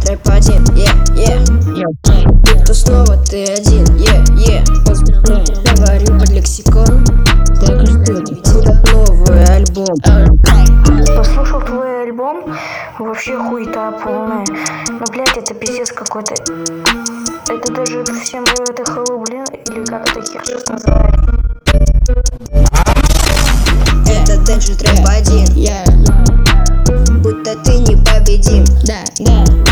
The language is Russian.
рэп один, будто снова ты один, говорю под лексикон. Так ждет новый альбом. Послушал твой альбом, вообще хуета полная. Но, блядь, это пиздец какой-то. Это даже всем это хэллоу, блин, или как это хер сейчас называется. Это даже рэп один, будто ты непобедим.